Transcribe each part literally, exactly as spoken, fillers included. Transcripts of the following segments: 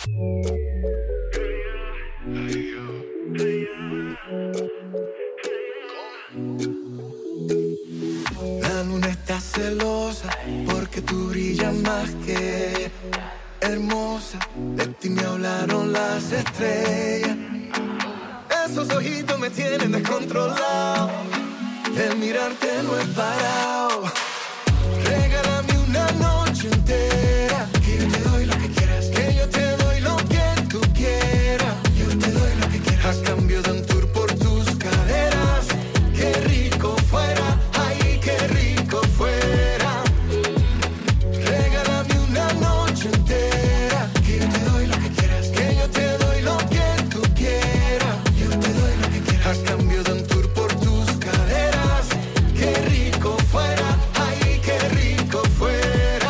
La luna está celosa porque tú brillas más que hermosa. De ti me hablaron las estrellas. Esos ojitos me tienen descontrolado. El mirarte no he parado. Regálame una noche entera, que yo te doy lo que quieras, que yo te doy lo que tú quieras. Yo te doy lo que quieras a cambio de un tour por tus caderas. Qué rico fuera, ay, qué rico fuera. Regálame una noche entera, que yo te doy lo que quieras, que yo te doy lo que tú quieras. Yo te doy lo que quieras a cambio de un tour por tus caderas. Qué rico fuera, ay, qué rico fuera.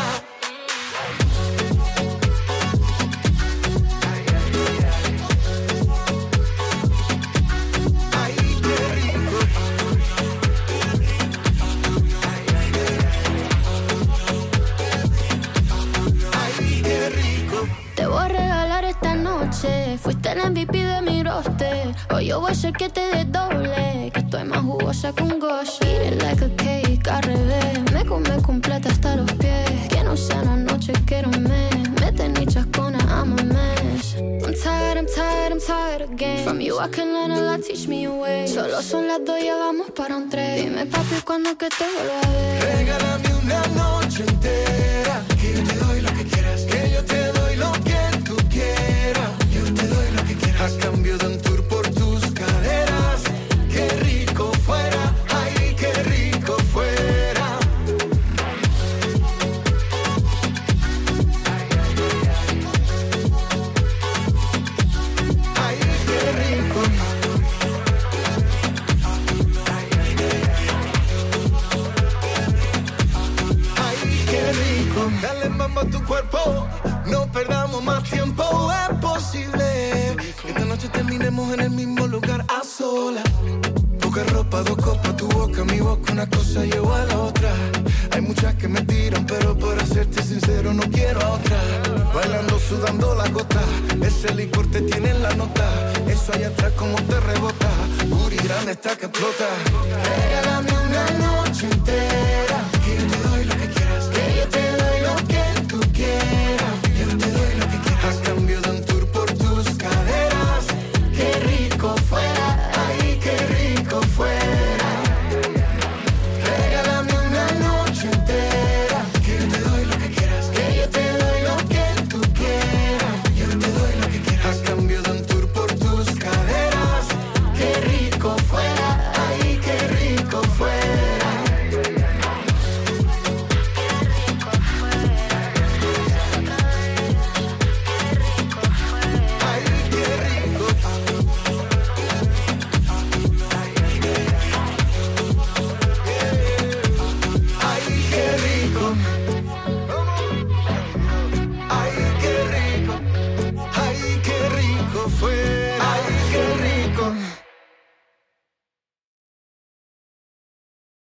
Ay, qué rico. Ay, qué rico. Te voy a regalar esta noche. Fuiste el M V P de mi roster. Hoy yo voy a hacer que te desdoble, que estoy más jugosa que un gosh. Eat it like a cake, al revés. Me come completa hasta los pies. Que no sea una noche, quiero un mes. Mete ni chascona, I'm a mess. I'm tired, I'm tired, I'm tired again. From you I can learn a lot, teach me a way. Solo son las dos, ya vamos para un tres. Dime papi, ¿cuándo que te vuelva a ver? Regálame una noche entera, que yo te doy lo que quieras, que yo te doy lo que tú quieras. Yo te doy lo que quieras a cambio de un tour por tus caderas. Qué rico fuera, ay, qué rico fuera. Ay, qué rico. Ay, qué rico. Dale mambo a tu cuerpo, no perdamos más tiempo. Es posible que esta noche terminemos en el mismo lugar a solas. Poca ropa, dos copas, tu boca, mi boca, una cosa llevó a la otra. Hay muchas que me tiran, pero por hacerte sincero no quiero a otra. Bailando, sudando la gota, ese licor te tiene en la nota. Eso allá atrás como te rebota, booty grande está que explota. Regálame una noche entera,